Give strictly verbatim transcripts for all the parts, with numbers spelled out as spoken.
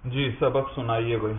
जी सबक सुनाइए भाई।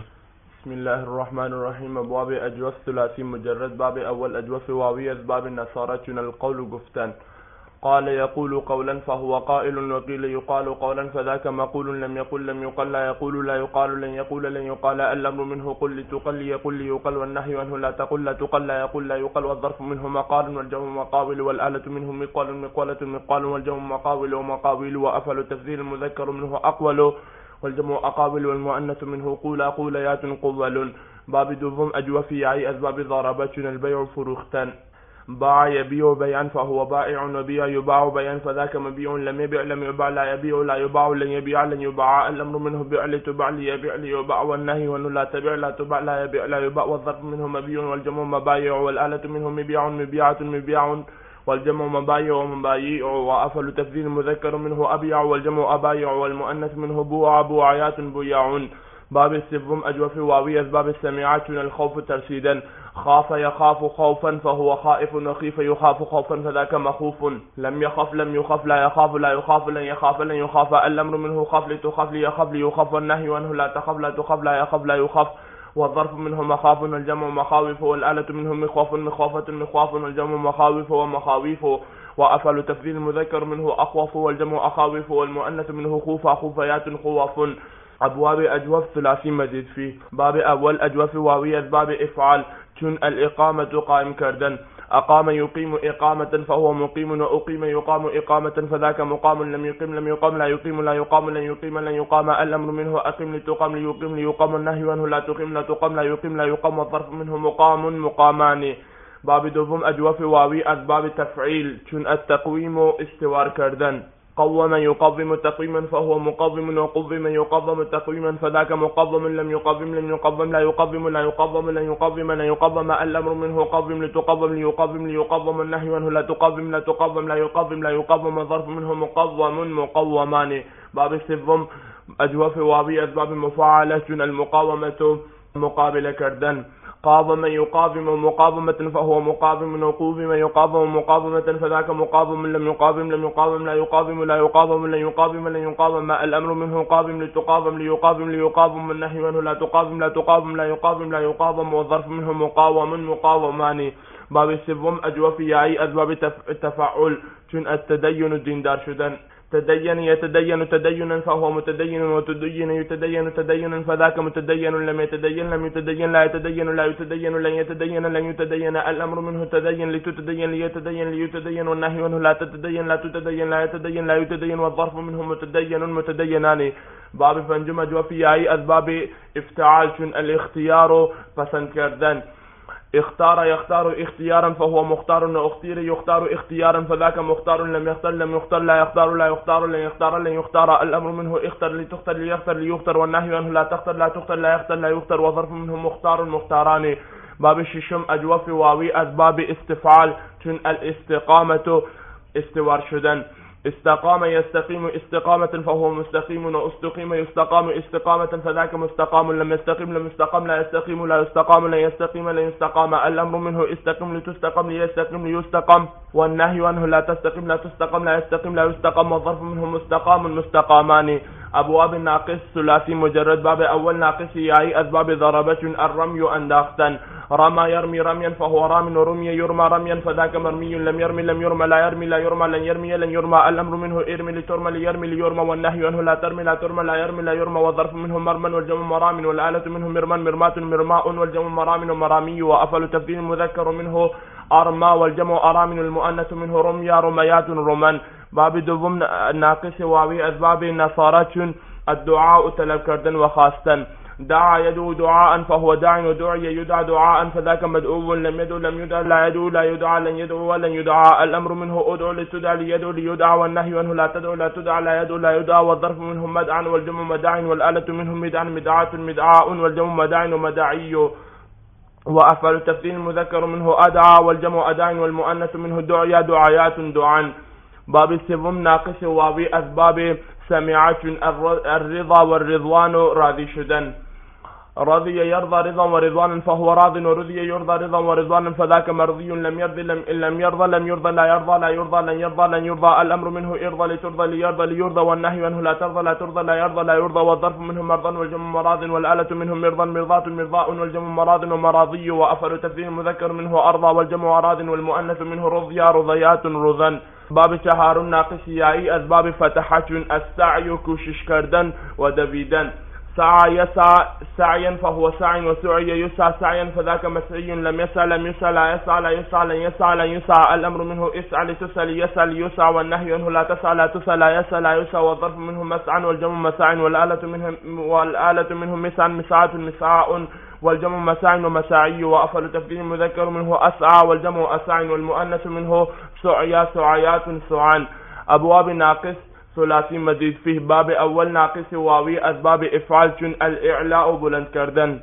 बिस्मिल्लाहिर्रहमानिर्रहीम। अबवाब अजवफ थुलासी मुजर्रद। बाब अव्वल अजवफ वावी असबाब नसारा चुनल कौल गुफ्तन قال يقول قولا فهو قائل وقيل يقال قولا فذاك مقول لم يقل لم يقل لا يقول لا يقال لن يقول لن يقال الأمر منه قل لتقل يقل ليقل والنهي عنه لا تقل لا تقل لا يقل لا يقل والظرف منه مقال والجمع مقاول والآلة منه مقال مقالة مقال والجمع مقاول ومقاويل وأفل تفسير المذكر منه أقول والجمع أقاول والمؤنث منه قولا قوليات قول. باب دوم أجوفي أي أسباب ضربتنا البيع فروختان. باع يبيع بيعا فهو بائع وبيع يباع بيعا فذاك مبيع لم يبيع لم يباع لا يبيع لا يباع لن يبيع لن يباع الأمر منه بيع لتباع ليبيع ليباع والنهي عنه لا تبيع لا تباع لا يبيع لا يباع والظرف منه مبيع والجمع مبايع والآلة منه مبيع مبيعة مبيع والجمع مبايع ومبايع وأفل تفضيل المذكر منه أبيع والجمع أبايع والمؤنث منه بوع بوعيات بياع. باب السبم أجوف واوي أسباب السميعات من الخوف ترشيدا. خاف يخاف خوفا فهو خائف وخيف يخاف خوفا فذاك مخوف. لم يخف لم يخف لا يخاف لا يخاف لن يخاف لن يخاف الأمر منه خاف لتخاف ليخاف ليخاف والنهي عنه لا تخاف لا تخاف لا يخاف لا يخاف والظرف منه مخاف والجمع مخاوف والآلة منه مخاف مخافة مخاف والجمع مخاوف ومخاويف وأفل تفضيل المذكر منه أخوف والجمع أخاوف والمؤنث منه خوف خوفيات خوف. أبواب أجوف ثلاثي مزيد فيه. باب أول أجوف واوي أسباب إفعال چون الإقامة قائم كردن. أقام يقيم إقامة فهو مقيم وأقيم يقام إقامة فذاك مقام لم يقيم لم يقام لا يقيم لا يقام لن يقيم لن يقام الأمر منه أقيم لتقام ليقيم ليقام النهي عنه لا تقيم لا تقام لا يقيم لا يقام والظرف منه مقام مقامان. باب دوم أجوف واوي أسباب تفعيل چون التقويم استوار كردن. قوم يقوم تقويما فهو مقوم وقوم يقوم تقويما فذاك مقوم لم يقوم لم يقوم لا يقوم لا يقوم لن يقوم لا يقوم الأمر منه قوم لتقوم ليقوم ليقوم النهي عنه لا تقوم لا تقوم لا يقوم لا يقوم الظرف منه مقوم مقومان. باب السبم أجوف واوي أسباب مفاعلة المقاومة مقابل كردن. قاوم يقاوم مقاومة فهو مقاوم وقوم يقاوم مقاومة فذاك مقاوم لم يقاوم لم يقاوم لا يقاوم لا يقاوم لن يقاوم لن يقاوم الأمر منه قاوم لتقاوم ليقاوم ليقاوم النهي عنه لا تقاوم لا تقاوم لا يقاوم لا يقاوم والظرف منه مقاوم مقاومان. باب السبم أجوفي أي أسباب التفاعل چون التدين الدين دار شدن. تدين يتدين تدينا فهو متدين وتدين يتدين تدينا فذاك متدين لم يتدين لم يتدين لا يتدين لا يتدين لن يتدين لن يتدين الأمر منه تدين لتتدين ليتدين ليتدين والنهي عنه لا تتدين لا تتدين لا يتدين لا يتدين والظرف منه متدين متدينان. باب فنجم أجوفي أي أسباب افتعال چون الاختيار پسند کردن. اختار يختار اختيارا فهو مختار واختير يختار اختيارا فذاك مختار لم يختار لم يختار لا يختار لا يختار لن يختار لن يختار الأمر منه اختر لتختر ليختر ليختر والنهي عنه لا تختر لا تختر لا يختر لا يختر وظرف منه مختار مختاران. باب الششم أجوف واوي أسباب استفعال چون الاستقامة استوار شدن. استقام يستقيم استقامة فهو مستقيم واستقيم يستقام استقامة فذاك مستقام لم يستقيم لم يستقام لا يستقيم لا يستقام لن يستقيم لن يستقام الأمر منه استقم لتستقم ليستقم ليستقم والنهي عنه لا تستقيم لا تستقم لا يستقيم لا يستقم والظرف منه مستقام مستقامان. أبواب الناقص ثلاثي مجرد. باب أول ناقص أي أسباب ضربة الرمي أنداختن. رمى يرمي رميا فهو رام ورمي يرمى رميا فذاك مرمي لم يرمي لم يرمى لا يرمي لا يرمى لن يرمي لن يرمى الأمر منه ارمي لترمى ليرمي ليرمى والنهي عنه لا ترمي لا ترمى لا يرمي لا يرمى والظرف منه مرمى والجمع مرام والآلة منه مرمان مرمات مرماء والجمع مرام ومرامي وأفل تفضيل المذكر منه أرمى والجمع أرام والمؤنث منه رميا رميات رمان. باب دوم ناقص واوي أسباب نصارة الدعاء طلب كردن وخاستن. دعا يدعو دعاء فهو داع ودعي يدعى دعاء فذاك مدعو لم يدعو لم يدعى لا يدعو لا يدعى لن يدعو ولن يدعى الأمر منه ادعو لتدعى ليدعو ليدعى والنهي عنه لا تدعو لا تدعى لا يدعو لا يدعى والظرف منه مدعا والجمع مداع والآلة منه مدعا مدعاة مدعاء والجمع مداع ومداعي وأفعل تفضيل المذكر منه أدعى والجمع أداع والمؤنث منه دعيا دعيات دعا. باب السبم ناقص واوي أسباب سميعة الرضا والرضوان راضي شدن. رضي يرضى رضا ورضوانا فهو راض، ورضي يرضى رضا ورضوانا فذاك مرضي. لم يرضي لم, لم يرضى لم يرضى لا يرضى لا يرضى لن يرضى لن يرضى. الأمر منه ارضى لترضى ليرضى ليرضى، والنهي عنه لا ترضى لا ترضى لا يرضى لا يرضى. والظرف منه مرضا والجمع مراض، والآلة منه مرضا مرضاة مرضاء، والجمع مراض ومراضي. وأفر تفسير المذكر منه أرضى، والجمع أراض، والمؤنث منه رضيا رضيات رضا. باب چهار ناقص یایی از باب فتحه، چون السعی و کوشش کردن و دویدن. سعى يسعى سعيا فهو سعي، وسعي يسعى سعيا فذاك مسعي. لم يسعى لم يسعى لا يسعى لا يسعى لن يسعى لن يسعى. الأمر منه اسعى لتسعى ليسعى ليسعى، والنهي عنه لا تسعى لا تسعى لا يسعى لا يسعى. والظرف منه مسعى، والجمع مساع، والآلة منه والآلة منه مسعى مسعاة مسعاء، والجمع مساع ومساعي. وأفضل تفضيل المذكر منه أسعى، والجمع أساع، والمؤنث منه سعيا سعيات سعان. أبواب ناقص ثلاثی مزید فيه. باب اول ناقص واوی از باب افعال، چون الاعلاء بلند کردن.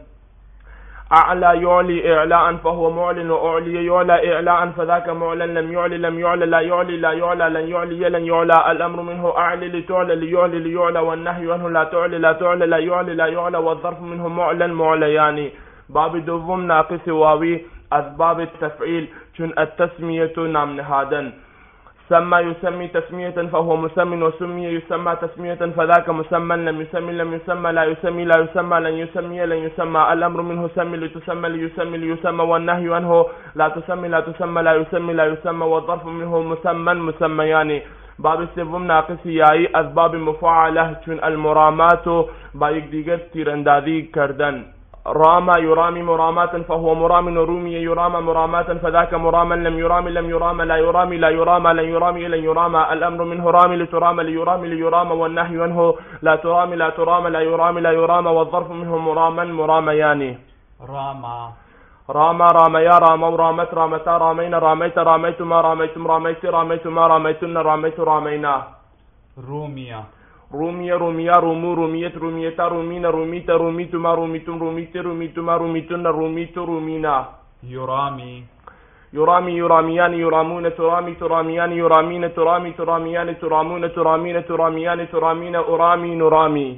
اعلى يعلي اعلاء فهو معلن، واعلي يعلى اعلاء فذاك معلن. لم يعلي لم يعلى لا يعلي لا يعلى لن يعلي لن يعلى. الامر منه اعلي لتعلى ليعلي ليعلى، والنهي عنه لا تعلي لا تعلى لا يعلي لا يعلى. والظرف منه معلن معليان. باب دوم ناقص واوی از باب التفعيل، چون التسمية نام نهادن. سمى يسمي تسمية فهو مسمى، وسمي يسمى تسمية فذاك مسمى. لم يسمي لم يسمى لا يسمي لا يسمى لن يسمي لن يسمى. الأمر منه سمي لتسمى ليسمي ليسمى، والنهي عنه لا تسمي لا تسمى لا يسمي لا يسمى. والظرف منه مسمى مسميان. باب سوم ناقص یایی از باب مفاعله، چون المرامات با یک دیگر تیراندازی کردن. راما يرامي مرامات فهو مرام، ورومي يرامى مرامات فذاك مرام. لم يرامي لم يرامى لا يرامي لا يرامى لن يرامي لن يرامى. الأمر منه رامي لترامى ليرامي ليرامى، والنهي عنه لا ترامي لا ترامى لا يرامي لا يرامى. والظرف منه مراما مراميان. راما راما راميا راموا رامت رامتا رامين راميت راميتما راميتم راميت راميتما راميتن راميت رامينا. روميا رومية روميا رومو روميت روميتا رومينا روميت روميتما روميتم روميت روميتما روميتن روميت رومينا. يرامي يرامي يراميان يرامون ترامي تراميان يرامين ترامي تراميان ترامون ترامين تراميان ترامين أرامي نرامي.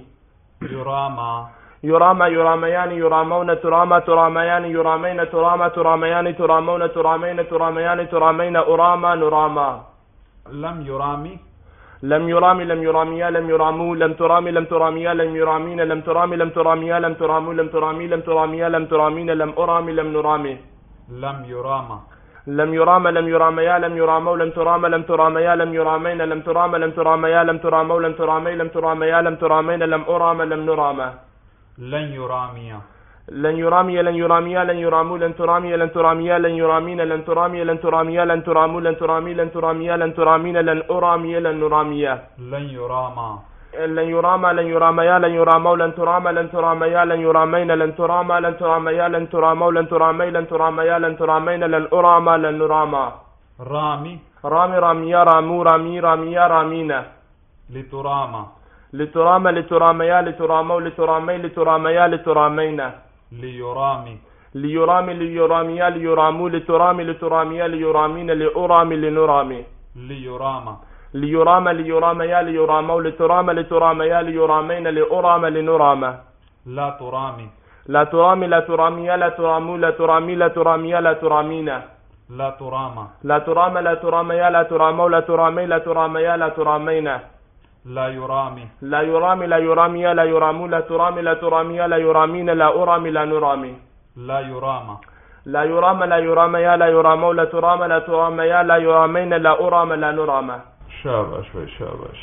يراما يرامى يراميان يرامون ترامى تراميان يرامين ترامى تراميان ترامون ترامين تراميان ترامين أراما نراما. لم يرامي لم يرامي لم يراميا لم يرامو لم ترامي لم تراميا لم يرامين لم ترامي لم تراميا لم ترامو لم ترامي لم تراميا لم ترامين لم أرامي لم نرامي. لم يراما لم يرام لم يراميا لم يرامو لم ترام لم تراميا لم يرامين لم ترام لم تراميا لم ترامو لم ترامي لم تراميا لم ترامين لم أرام لم نرامة. لن يراميا لن يرامي لن يراميا لن يرامو لن ترامي لن تراميا لن يرامين لن ترامي لن تراميا لن ترامو لن ترامي لن تراميا لن ترامين لن أرامي لن نراميا. لن يراما لن يرامى لن يراميا لن يرامو لن ترامى لن تراميا لن يرامين لن ترامى لن تراميا لن ترامو لن ترامي لن تراميا لن ترامين لن أرامى لن نرامى. رامي رامي راميا رامو رامي راميا رامينا. لتراما لترامى لتراميا لترامو لترامي لتراميا لترامينا. ليرامي ليرامي ليراميا ليرامو لترامي لتراميا ليرامين لأرامي لنرامي. ليراما ليرامى ليراميا ليرامو لترامى لتراميا ليرامين لأرامى لنرامى. لا ترامي لا ترامي لا تراميا لا ترامو لا ترامي لا تراميا لا ترامينا. لا تراما لا ترامى لا تراميا لا ترامو لا ترامي لا تراميا لا ترامينا. لا يرامي لا يرامي لا يراميا لا يرامو لا ترامي لا تراميا لا يرامين لا أرامي لا نرامي. لا يراما لا يرامى لا يراميا لا يرامو لا ترامى لا تراميا لا يرامين لا أرامى لا نرامى. शाबाश भाई शाबाश।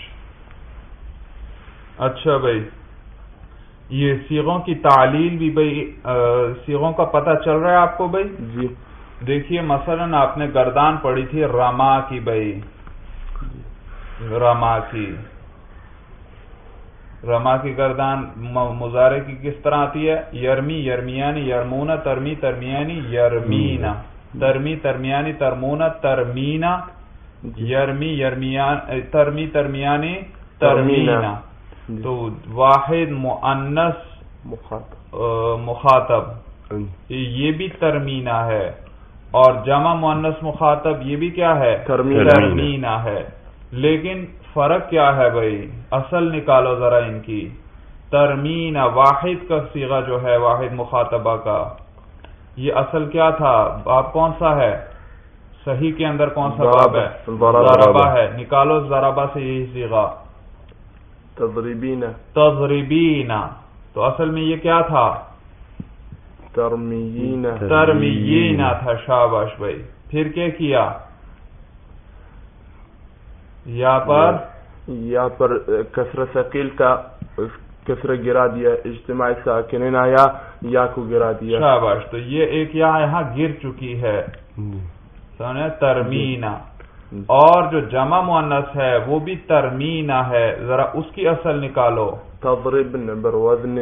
अच्छा भाई, ये सीगों की तालील भी भाई, सीगों का पता चल रहा है आपको भाई? जी। देखिए मसलन आपने गर्दान पढ़ी थी रमा की भाई, रमा की रमा की गर्दान मुजारे की किस तरह आती है? यरमी यरमियानी यरमूना तरमी तरमियानी यरमीना तरमी तरमियानी तरमूना तरमीना यरमी यरमियान तरमी तरमियानी तरमीना। तो वाहिद मुअन्नस मुखातब ये भी तरमीना है, और जमा मुअन्नस मुखातब ये भी क्या है? तरमीना है। लेकिन फर्क क्या है भाई? असल निकालो जरा इनकी। ترمین واحد کا صیغہ جو ہے واحد مخاطبہ کا، یہ اصل کیا تھا؟ باب کون سا ہے؟ صحیح کے اندر کون سا باب ہے؟ ضربہ ہے، نکالو ضربہ سے یہی صیغہ تضریبین تضریبین، تو اصل میں یہ کیا تھا؟ ترمیین ترمیین تھا، شاباش بھائی. پھر کیا کیا؟ یا پر یا پر کسر ثقیل کا کسر گرا دیا، اجتماع ساکنین آیا یا کو گرا دیا. شاباش. تو یہ ایک یا یہاں گر چکی ہے، سمجھے؟ ترمینا. اور جو جمع مؤنث ہے وہ بھی ترمینا ہے، ذرا اس کی اصل نکالو. تضربن بروزن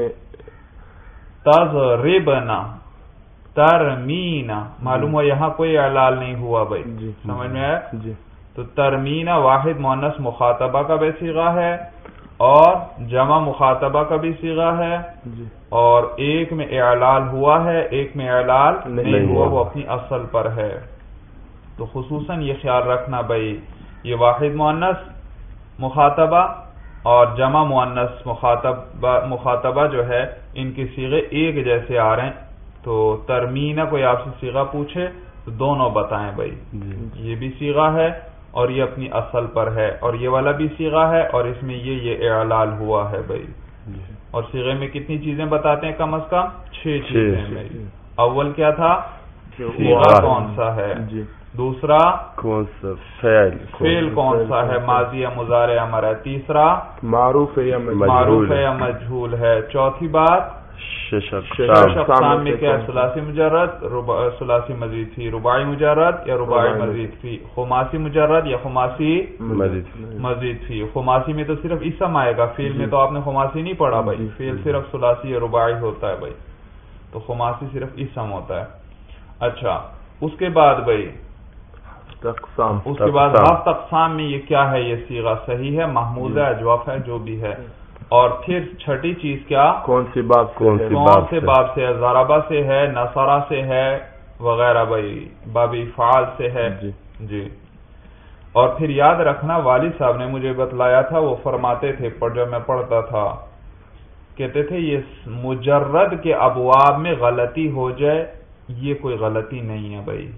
تضربنا ترمینا، معلوم ہو یہاں کوئی اعلال نہیں ہوا بھائی، سمجھ میں آیا؟ جی. تو ترمینا واحد مؤنث مخاطبہ کا بھی صیغہ ہے اور جمع مخاطبہ کا بھی صیغہ ہے، جی. اور ایک میں اعلال ہوا ہے ایک میں اعلال نہیں ہوا، وہ اپنی اصل پر ہے. تو خصوصاً یہ خیال رکھنا بھائی، یہ واحد مؤنث مخاطبہ اور جمع مؤنث مخاطبہ مخاطبہ جو ہے ان کے صیغے ایک جیسے آ رہے ہیں. تو ترمینہ کوئی آپ سے صیغہ پوچھے تو دونوں بتائیں بھائی، یہ بھی صیغہ ہے اور یہ اپنی اصل پر ہے، اور یہ والا بھی صیغہ ہے اور اس میں یہ یہ اعلال ہوا ہے بھائی. اور صیغے میں کتنی چیزیں بتاتے ہیں؟ کم از کم چھ چیزیں بھائی. اول کیا تھا؟ صیغہ کون سا ہے، دوسرا کون سا فعل فعل کون سا ہے، ماضی یا مضارع یا امر ہے، تیسرا معروف ہے یا معروف ہے یا مجہول ہے، چوتھی بات شش اقسام میں کیا؟ ثلاثی مجرد، ثلاثی مزید فی، رباعی مجرد یا رباعی مزید فی، خماسی مجرد یا خماسی مزید فی. خماسی میں تو صرف اسم آئے گا، فعل میں تو آپ نے خماسی نہیں پڑھا بھائی، فعل صرف ثلاثی یا رباعی ہوتا ہے بھائی، تو خماسی صرف اسم ہوتا ہے. اچھا، اس کے بعد بھائی اقسام، اس کے بعد ہفت اقسام میں یہ کیا ہے؟ یہ صیغہ صحیح ہے، محمود ہے، اجوف ہے، جو بھی ہے. اور پھر چھٹی چیز کیا؟ کون سی باب کون سے؟ کون سے باب سے ہے؟ ضربہ سے ہے، نصرہ سے ہے وغیرہ بھائی، باب افعال سے ہے. جی. اور پھر یاد رکھنا، والد صاحب نے مجھے بتلایا تھا، وہ فرماتے تھے پر جب میں پڑھتا تھا، کہتے تھے یہ مجرد کے ابواب میں غلطی ہو جائے یہ کوئی غلطی نہیں ہے بھائی.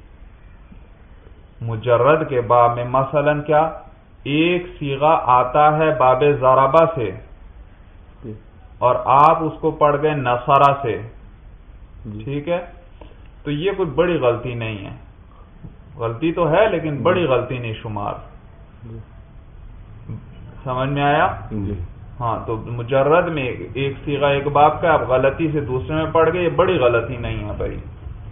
مجرد کے باب میں مثلا کیا؟ ایک صیغہ آتا ہے باب ضربہ سے اور آپ اس کو پڑھ گئے نصرہ سے، ٹھیک ہے؟ تو یہ کوئی بڑی غلطی نہیں ہے، غلطی تو ہے لیکن بڑی غلطی نہیں شمار. سمجھ میں آیا؟ ہاں. تو مجرد میں ایک صیغہ ایک باب کا آپ غلطی سے دوسرے میں پڑھ گئے، یہ بڑی غلطی نہیں ہے بھائی.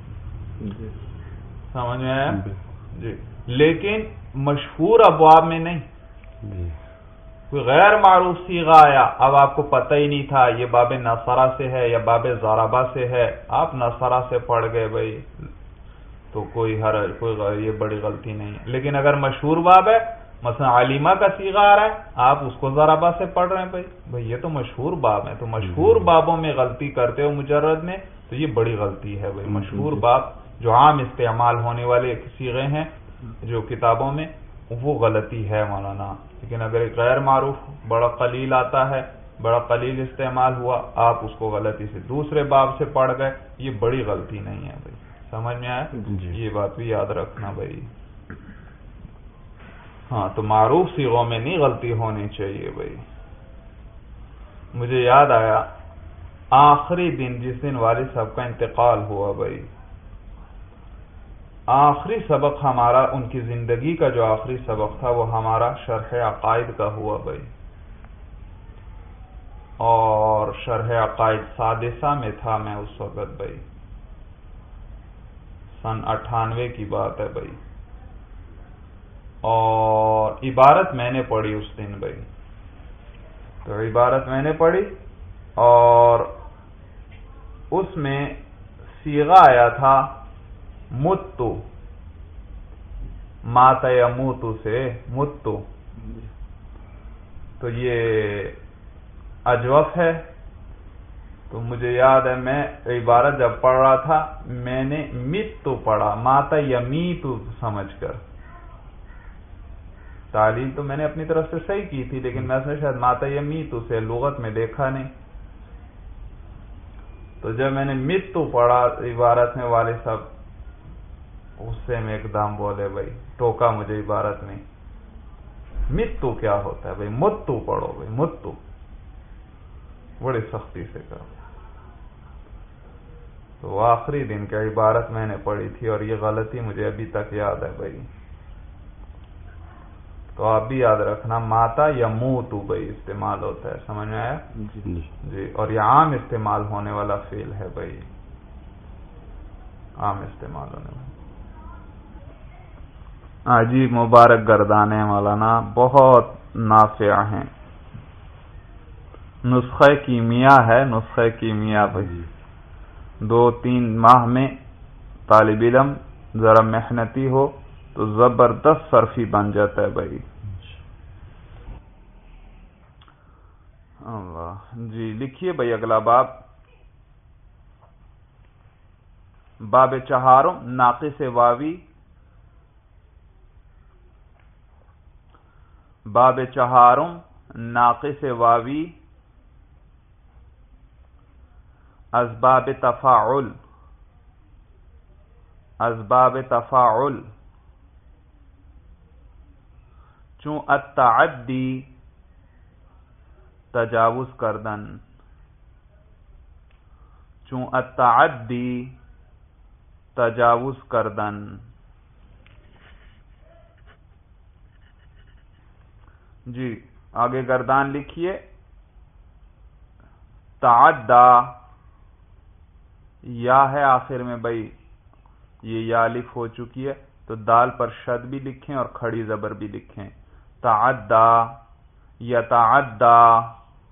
سمجھ میں آیا؟ جی. لیکن مشہور ابواب میں نہیں. کوئی غیر معروف صیغہ آیا، اب آپ کو پتہ ہی نہیں تھا یہ باب نصرہ سے ہے یا باب ضربہ سے ہے، آپ نصرہ سے پڑھ گئے بھائی، تو کوئی حرج، کوئی یہ بڑی غلطی نہیں. لیکن اگر مشہور باب ہے، مثلا علیمہ کا صیغہ آ رہا ہے، آپ اس کو ضربہ سے پڑھ رہے ہیں بھائی بھائی یہ تو مشہور باب ہے. تو مشہور بابوں میں غلطی کرتے ہو مجرد میں تو یہ بڑی غلطی ہے بھائی. مشہور باب جو عام استعمال ہونے والے صیغے ہیں جو کتابوں میں، وہ غلطی ہے مولانا. لیکن اگر ایک غیر معروف بڑا قلیل آتا ہے، بڑا قلیل استعمال ہوا، آپ اس کو غلطی سے دوسرے باب سے پڑھ گئے، یہ بڑی غلطی نہیں ہے بھائی. سمجھ میں آیا؟ یہ بات بھی یاد رکھنا بھائی. ہاں. تو معروف صیغوں میں نہیں غلطی ہونی چاہیے بھائی. مجھے یاد آیا آخری دن جس دن والد صاحب کا انتقال ہوا بھائی، آخری سبق ہمارا ان کی زندگی کا جو آخری سبق تھا وہ ہمارا شرح عقائد کا ہوا بھائی، اور شرح عقائد سادسہ میں تھا میں اس وقت بھائی، سن اٹھانوے کی بات ہے بھائی. اور عبارت میں نے پڑھی اس دن بھائی، تو عبارت میں نے پڑھی اور اس میں صیغہ آیا تھا متو، مات یموتو سے متو، تو یہ اجوف ہے. تو مجھے یاد ہے میں عبارت جب پڑھ رہا تھا میں نے متو پڑھا، مات یمیتو سمجھ کر. تعلیم تو میں نے اپنی طرف سے صحیح کی تھی لیکن میں نے شاید مات یمیتو سے لغت میں دیکھا نہیں، تو جب میں نے متو پڑھا عبارت میں والد صاحب غصے میں ایک دم بولے بھائی ٹوکا مجھے عبارت میں، متو کیا ہوتا ہے بھائی، متو پڑھو بھائی، متو بڑی سختی سے کرو۔ تو آخری دن کا عبارت میں نے پڑھی تھی اور یہ غلطی مجھے ابھی تک یاد ہے بھائی، تو آپ بھی یاد رکھنا ماتا یا موتو بھائی استعمال ہوتا ہے، سمجھ میں آیا؟ جی، اور یہ عام استعمال ہونے والا فعل ہے بھائی، عام استعمال ہونے والا۔ ہاں جی، مبارک گردانے مولانا بہت نافع ہیں، نسخہ کیمیا ہے، نسخہ کیمیا بھائی، دو تین ماہ میں طالب علم ذرا محنتی ہو تو زبردست صرفی بن جاتا ہے بھائی۔ اللہ جی، لکھیے بھائی اگلا باب، باب چہارم ناقص واوی، باب چہارم ناقص واوی اسباب تفاعل، اسباب تفاعل چون التعدی تجاوز کردن، چون التعدی تجاوز کردن۔ جی آگے گردان لکھیے، تعدی یا ہے آخر میں بھائی، یہ یا الف ہو چکی ہے تو دال پر شد بھی لکھیں اور کھڑی زبر بھی لکھیں، تعدی یتعدی،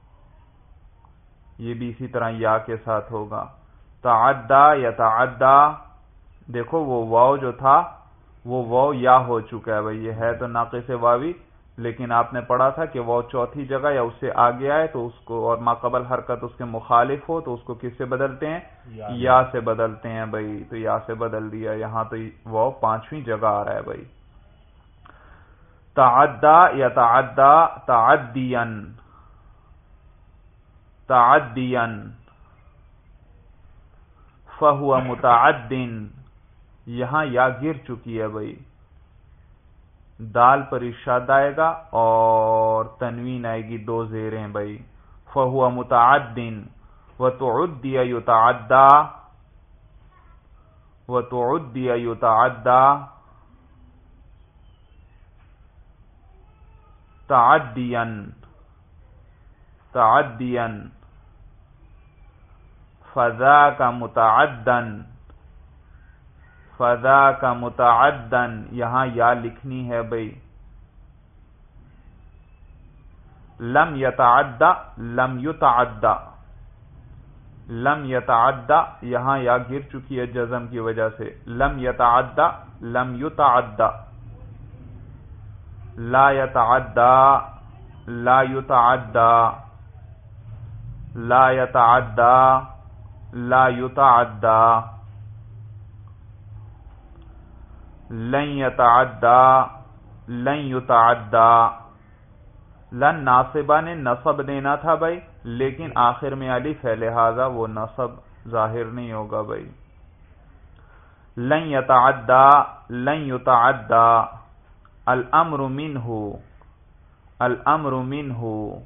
یہ بھی اسی طرح یا کے ساتھ ہوگا، تعدی یتعدی۔ دیکھو وہ واو جو تھا وہ واو یا ہو چکا ہے بھائی، یہ ہے تو ناقص واوی، لیکن آپ نے پڑھا تھا کہ وہ چوتھی جگہ یا اس سے آگے آئے تو اس کو اور ماقبل حرکت اس کے مخالف ہو تو اس کو کس سے بدلتے ہیں؟ یا سے بدلتے ہیں بھائی، تو یا سے بدل دیا، یہاں تو وہ پانچویں جگہ آ رہا ہے بھائی۔ تعدی یتعدی تعدیاً، تعدیاً فہو متعدن، یہاں یا گر چکی ہے بھائی، دال پر ارشاد آئے گا اور تنوین آئے گی، دو زیریں بھائی، فہو متعدن وتعدی یتعدی، وتعدی یتعدی تعدیا، تعدیا فذاک متعدن، فذاک متعدن، یہاں یا لکھنی ہے بھائی، لم یتعدی لم یتعدی، لم یتعدی یہاں یا گر چکی ہے جزم کی وجہ سے، لم یتعدی لم یتعدی، لا یتعدی لا یتعدی، لا یتعدی لا یتعدی، لن یتعدی لن یتعدی۔ لن ناصبہ نے نصب دینا تھا بھائی، لیکن آخر میں الف ہے لہذا وہ نصب ظاہر نہیں ہوگا بھائی۔ لن یتعدی لن یتعدی، الامر منہ الامر منہ،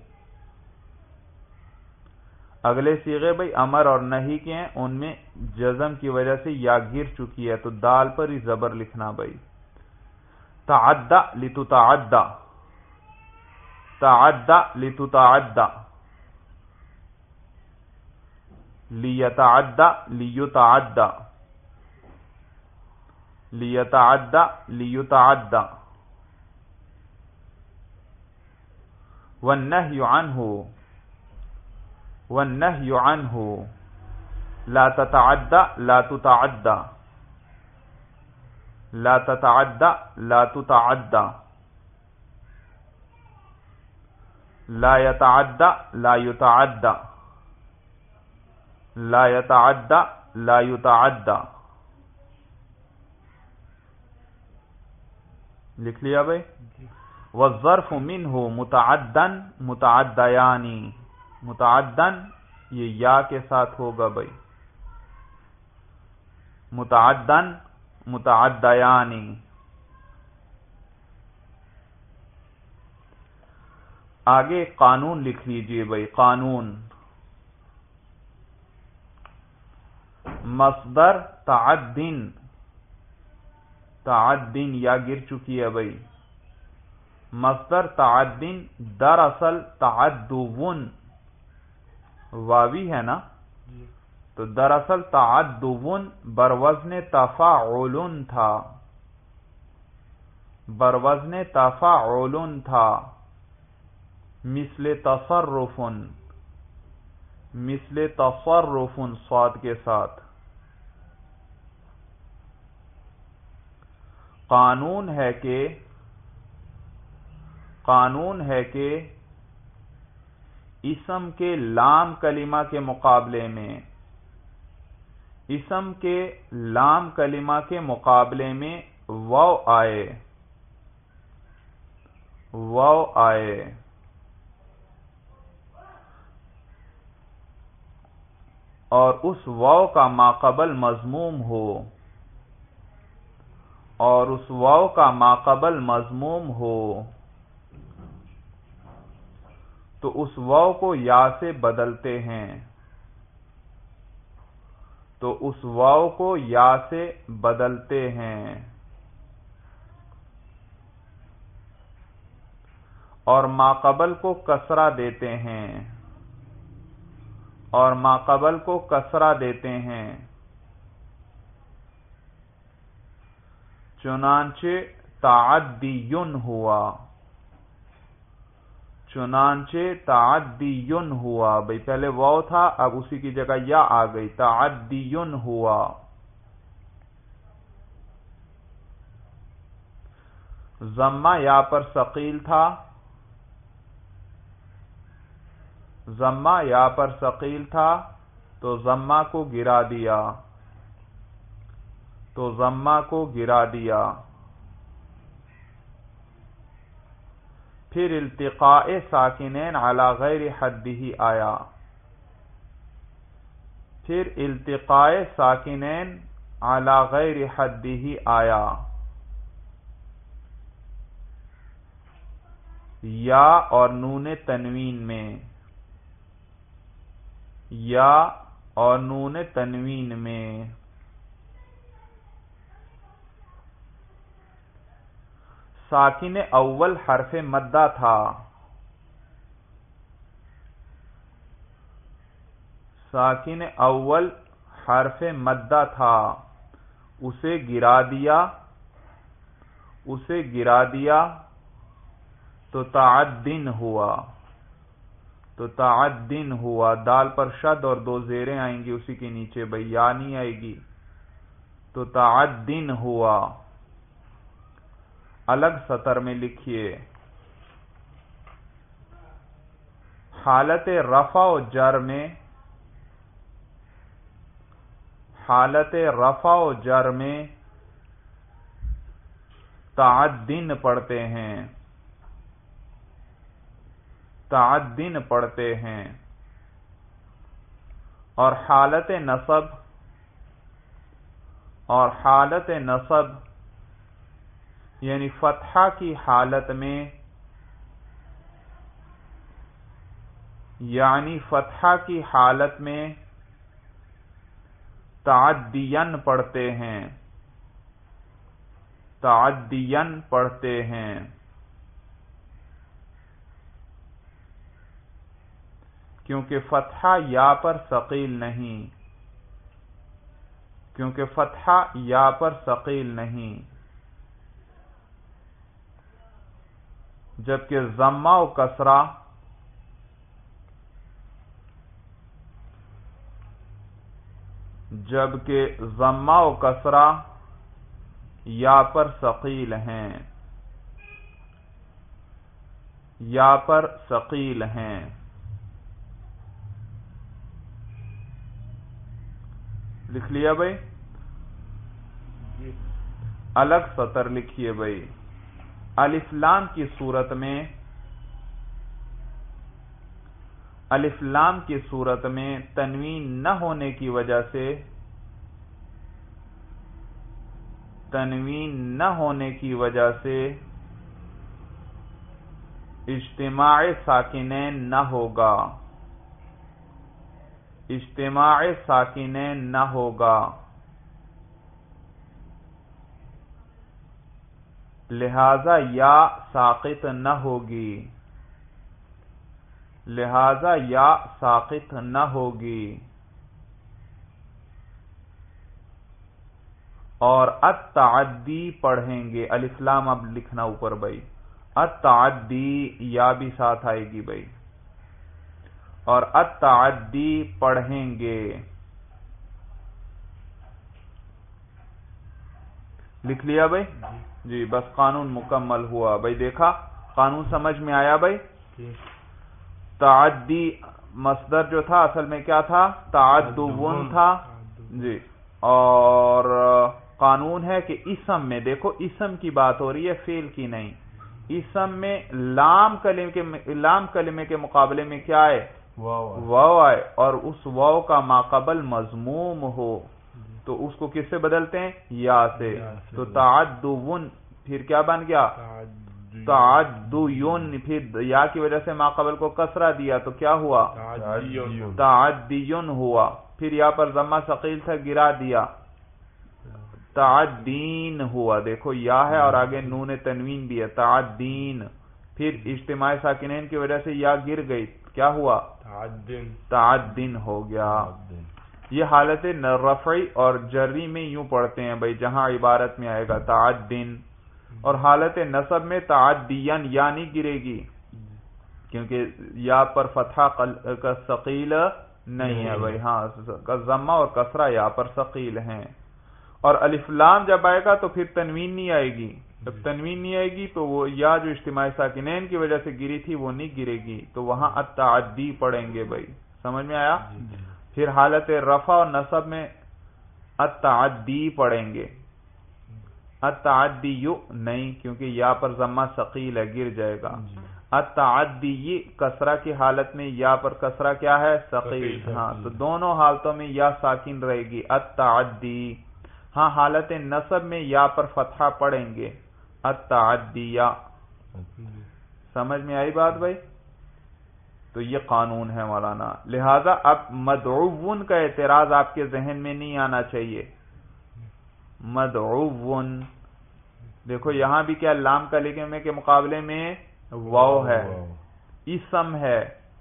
اگلے صیغے بھائی امر اور نہی کے ہیں، ان میں جزم کی وجہ سے یا گر چکی ہے تو دال پر ہی زبر لکھنا بھائی، تعدی لتتعدی، تعدی لتتعدی، لیتعدی لیتعدی، لیتعدی لیتعدی، والنہی عنہ والنہی عنہ، لا تتعدی لا تتعدی، لا تتعدی لا تتعدی، لا يتعدى لا يتعدى، لا يتعدى لا يتعدى، لکھ لیا بھائی۔ والظرف منه متعدن متعدیانی، متعدن یہ یا کے ساتھ ہوگا بھائی، متعدن متعدیانی. آگے قانون لکھ لیجئے بھائی. قانون مصدر تعدن، تعدن یا گر چکی ہے بھائی. مصدر تعدن دراصل تعدون واوی ہے نا، تو دراصل تعدون بروزن تفاعل تھا، بروزن تفاعل تھا. مثل تصرف، مثل تصرف صاد کے ساتھ. قانون ہے کہ قانون ہے کہ اسم کے لام کلمہ کے مقابلے میں اسم کے لام کلمہ کے مقابلے میں واو آئے، واو آئے. اور اس واو کا ماقبل مضموم ہو، اور اس واو کا ماقبل مضموم ہو تو اس واو کو یا سے بدلتے ہیں، تو اس واو کو یا سے بدلتے ہیں. اور ماقبل کو کسرہ دیتے ہیں، اور ماقبل کو کسرہ دیتے ہیں. چنانچہ تعدیون ہوا، چنانچہ تعدیون ہوا. بھئی پہلے واو تھا، اب اسی کی جگہ یا آ گئی. تعدیون ہوا. ضمہ یا پر ثقیل تھا، ضمہ یا پر ثقیل تھا تو ضمہ کو گرا دیا، تو ضمہ کو گرا دیا. پھر التقاء ساکنین علی غیر حدہ آیا، پھر التقاء ساکنین علی غیر حدہ آیا. یا اور نون تنوین میں، یا اور نون تنوین میں. ساکن اول حرف مدہ تھا، ساکن اول حرف مدہ تھا، اسے گرا دیا، اسے گرا دیا تو تعدن ہوا، تو تعدن ہوا. دال پر شد اور دو زیریں آئیں گی اسی کے نیچے، بھئی یا نہیں آئے گی، تو تعدن ہوا. الگ سطر میں لکھیے. حالت رفع و جر میں، حالت رفع و جر میں تعدن پڑھتے ہیں، تعدن پڑھتے ہیں. اور حالت نصب، اور حالت نصب یعنی فتحہ کی حالت میں، یعنی فتحہ کی حالت میں تعدین پڑھتے ہیں، تعدین پڑھتے ہیں. کیونکہ فتحہ یا پر ثقیل نہیں، کیونکہ فتحہ یا پر ثقیل نہیں. جبکہ ضمہ و کسرہ جبکہ ضمہ و کسرہ یا پر ثقیل ہیں، یا پر ثقیل ہیں. لکھ لیا بھائی؟ الگ سطر لکھیے بھائی. الف لام کی صورت میں، الف لام کی صورت میں تنوین نہ ہونے کی وجہ سے تنوین نہ ہونے کی وجہ سے اجتماع ساکنین نہ ہوگا، اجتماع ساکنین نہ ہوگا، لہذا یا ساقط نہ ہوگی، لہذا یا ساقط نہ ہوگی، اور التعدی پڑھیں گے، الف لام اب لکھنا اوپر بھائی، التعدی یا بھی ساتھ آئے گی بھائی، اور التعدی پڑھیں گے، لکھ لیا بھائی جی، بس قانون مکمل ہوا بھائی، دیکھا قانون سمجھ میں آیا بھائی؟ تعدی مصدر جو تھا اصل میں کیا تھا؟ تعدون تھا جی، اور قانون ہے کہ اسم میں، دیکھو اسم کی بات ہو رہی ہے فعل کی نہیں، اسم میں لام کلمے کے لام کلمے کے مقابلے میں کیا ہے؟ واو آئے، اور اس واو کا ماقبل مضموم ہو تو اس کو کس سے بدلتے ہیں؟ یا سے، تو تعدون پھر کیا بن گیا؟ تعدیون، پھر یا کی وجہ سے ماقبل کو کسرہ دیا تو کیا ہوا؟ تعدیون ہوا، پھر یا پر ضمہ ثقیل تھا گرا دیا، تعدین ہوا، دیکھو یا ہے اور آگے نون تنوین بھی ہے، تعدین، پھر اجتماع ساکنین کی وجہ سے یا گر گئی، کیا ہوا؟ تعدین ہو گیا۔ یہ حالت رفعی اور جری میں یوں پڑھتے ہیں بھائی، جہاں عبارت میں آئے گا تعدین، اور حالت نصب میں تعدین یا نہیں گرے گی کیونکہ یا پر فتحہ کا ثقیل نہیں ہے بھائی، ہاں ضمہ اور کسرہ یا پر ثقیل ہیں، اور الف لام جب آئے گا تو پھر تنوین نہیں آئے گی، جب تنوین نہیں آئے گی تو وہ یا جو اجتماع ساکنین کی وجہ سے گری تھی وہ نہیں گرے گی، تو وہاں التعدی پڑھیں گے بھائی، سمجھ میں آیا؟ پھر حالت رفع اور نصب میں التعدی پڑھیں گے، التعدی نہیں کیونکہ یا پر ضمہ ثقیل ہے گر جائے گا، التعدی کسرہ کی حالت میں یا پر کسرہ کیا ہے؟ ثقیل، ہاں تو دونوں حالتوں میں یا ساکن رہے گی، التعدی، ہاں حالت نصب میں یا پر فتحہ پڑھیں گے، التعدیہ، سمجھ میں آئی بات بھائی؟ تو یہ قانون ہے مولانا، لہذا اب مدعون کا اعتراض آپ کے ذہن میں نہیں آنا چاہیے، مدعون، دیکھو یہاں بھی کیا لام کلمے کے مقابلے میں واو ہے، اسم ہے،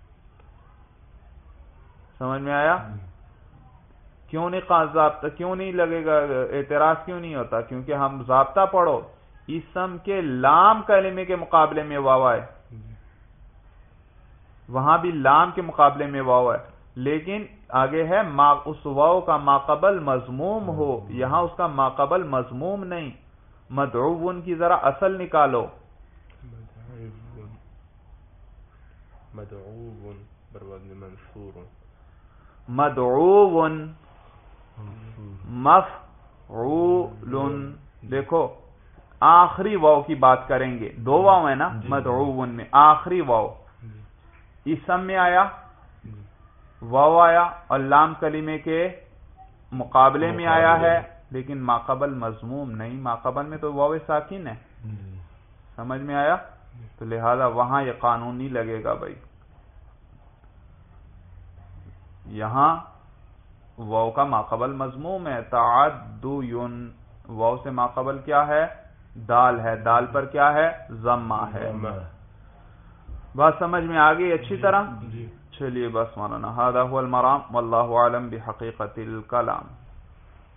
سمجھ میں آیا؟ کیوں نہیں ضابطہ کیوں نہیں لگے گا اعتراض کیوں نہیں ہوتا؟ کیونکہ ہم ضابطہ پڑھو، اسم کے لام کلمے کے مقابلے میں واو ہے، وہاں بھی لام کے مقابلے میں واو ہے، لیکن آگے ہے ما اس واو کا ماقبل مضموم ہو، یہاں اس کا ماقبل مضموم نہیں، مدعون کی ذرا اصل نکالو، مدعون بروزن منصور، مدعون مفعول، دیکھو آخری واو کی بات کریں گے، دو واو ہے نا مدعون میں، آخری واو اسم میں آیا، واو آیا اور لام کلمے کے مقابلے میں آیا ہے، لیکن ماقبل مضموم نہیں، ماقبل میں تو واو ساکن ہے، سمجھ میں آیا؟ تو لہذا وہاں یہ قانون نہیں لگے گا بھائی، یہاں واو کا ماقبل مضموم ہے، تعدیون، واو سے ماقبل کیا ہے؟ دال ہے، دال پر کیا ہے؟ ضمہ ہے، بات سمجھ میں آ گئی اچھی طرح؟ چلیے بس مولانا، ھذا ھو المرام واللہ اعلم بحقیقت الکلام۔